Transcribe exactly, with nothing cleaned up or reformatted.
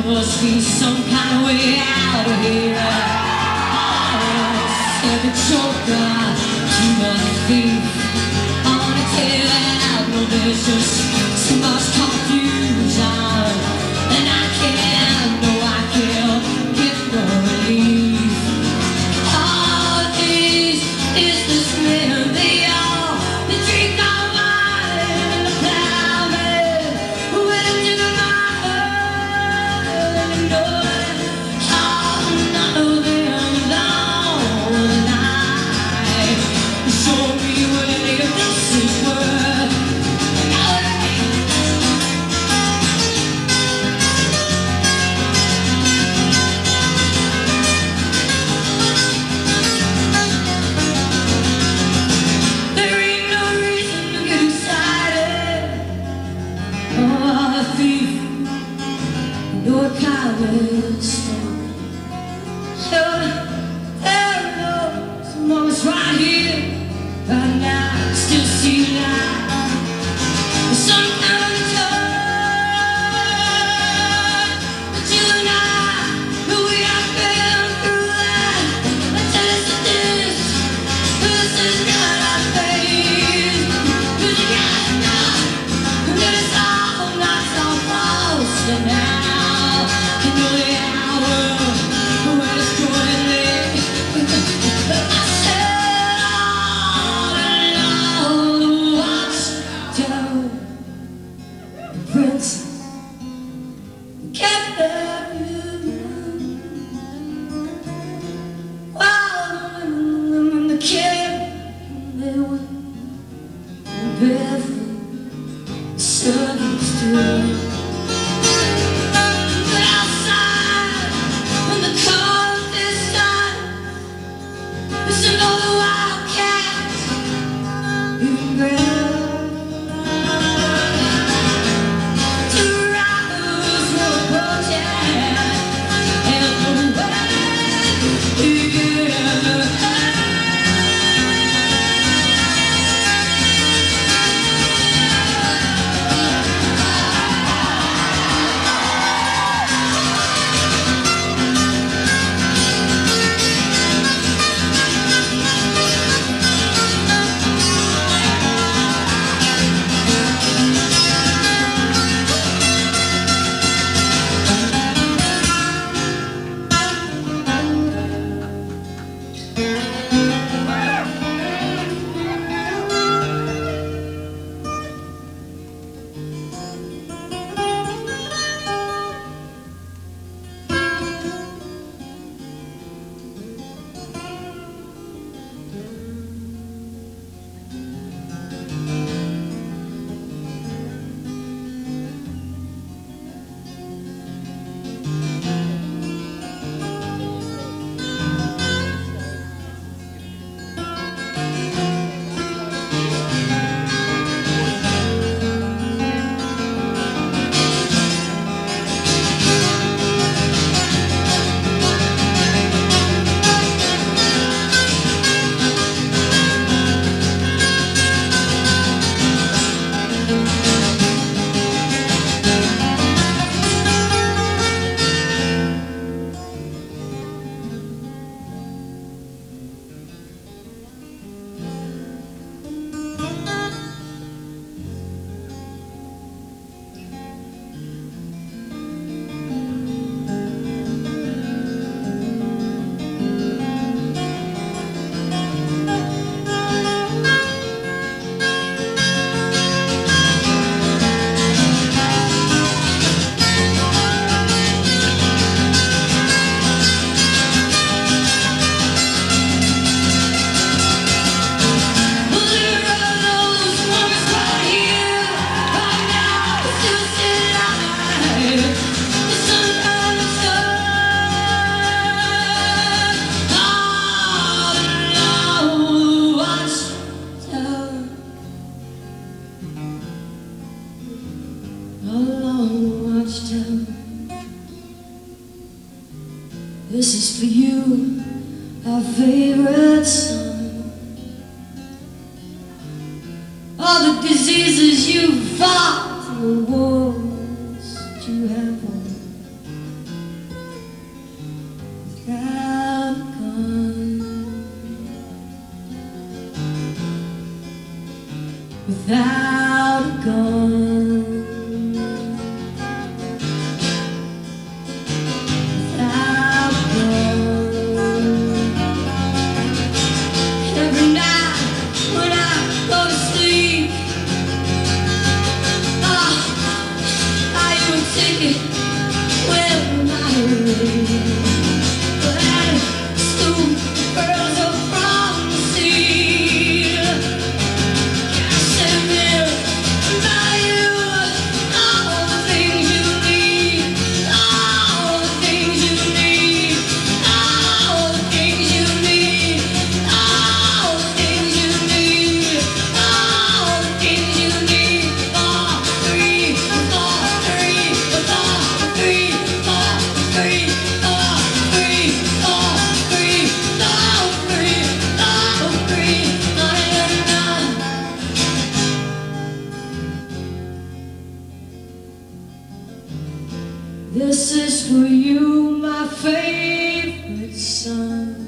Must be some kind of way out of here. Oh, every joker to the thief. I wanna tell you that no, there's just so much confusion, and I can't, no, I can't get no relief. All these is this man, they all they drink all mine and the plowman went into my heart. No, oh, none of them alone, and I show me where this is worth. There ain't no reason to get excited. Oh, a thief, you're a coward. There knows someone's right here, right now, still see light. Some kind of joy, but you and I, we have been through that. But this is this, this is not our phase. 'Cause you gotta know that it's all not so close to now. You know the hour when it's going late. I said all along the watchtower, the prince kept their view. While the women and the king, they were barefoot servants too. But outside, when the cold is done, there's another wildcat in ground. Two robbers were approaching, and the way began to hurt. This is for you, our favorite song. All the diseases you fought, the wars you have won. without a gun, without a gun. Every night when I go to sleep, oh, I would take it well my way. But at school, girls are from the sea. Cash and milk buy you all the things you need, all the things you need, all the things you need, all the things you need, all the things you need. Four, three, four, three, four, three, four, three, four, three, four, three, four, three, four, three, na na na. This is for you, my favorite son.